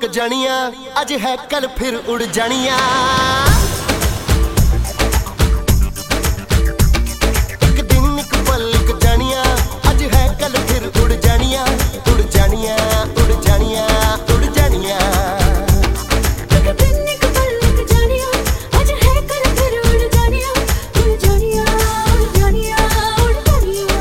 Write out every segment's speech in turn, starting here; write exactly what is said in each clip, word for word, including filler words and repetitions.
जानिया, अज है कल फिर उड़ जानिया। एक दिन एक पल एक जानिया, अज है कल फिर उड़ जानिया। उड़ जानिया उड़ जानिया उड़ जानिया। एक दिन एक पल एक जानिया, अज है कल फिर उड़ जानिया। उड़ जानिया उड़ जानिया उड़ जानिया।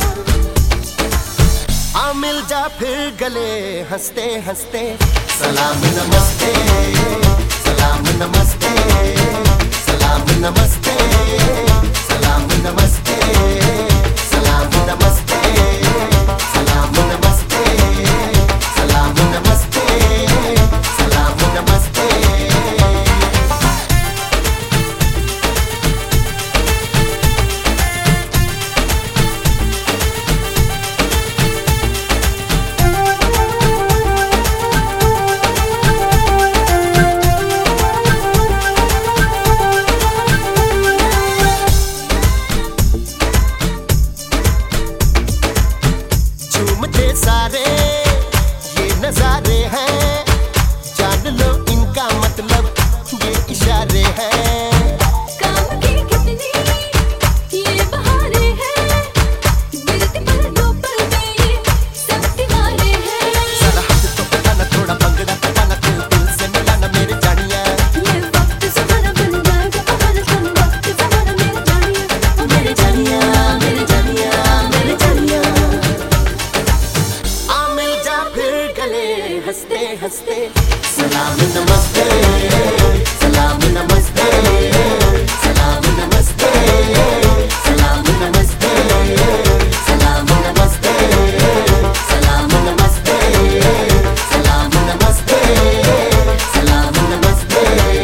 आ मिल जा फिर गले हंसते हंसते। सलाम नमस्ते सलाम नमस्ते सलाम नमस्ते सलाम नमस्ते सलाम नमस्ते सलाम नमस्ते सलाम नमस्ते सलाम नमस्ते। सारे ये नजारे हैं, जान लो इनका मतलब ये इशारे हैं। काम की कितनी ये बहारे हैं, गिरती पलकों पर ये सब दीवारें हैं। सारा हाथ तो पटाना, थोड़ा भंगड़ा पटाना, दिल दिल से मिलाना मेरे जानिया। ये वक्त सहारा बन जाएगा हमारा, तुम वक्त सहारा मेरे जानिया। ओ मेरे जानिया मेरे जानिया मेरे जानिया। हंसते हंसते सलाम नमस्ते सलाम नमस्ते सलाम नमस्ते सलाम नमस्ते सलाम नमस्ते सलाम नमस्ते सलाम नमस्ते सलाम नमस्ते।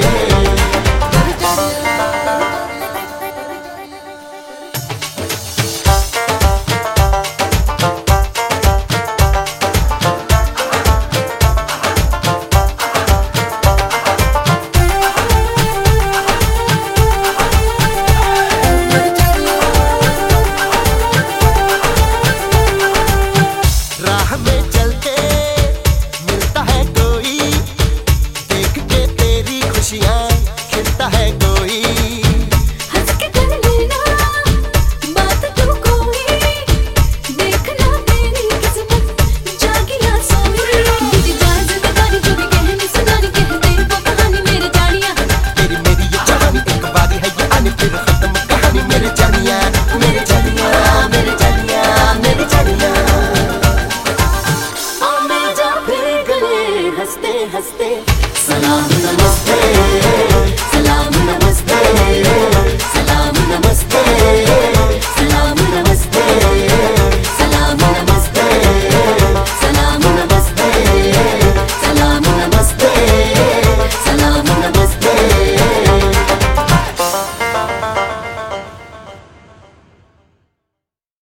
खिलता है कोई हंस के कर लेना बात तू कोई, देखना मेरी किस्मत जागी ना सोई। मुझे इजाजत तारी जो भी कहनी सुनानी, कह दे वो कहानी मेरे जानिया। तेरी मेरी ये जवानी एक बारी है ये आनी, फिर खत्म कहानी मेरे जानिया मेरे जानिया मेरे जानिया मेरे जानिया। आ मिल जा फिर गले हंसते हंसते। सलाम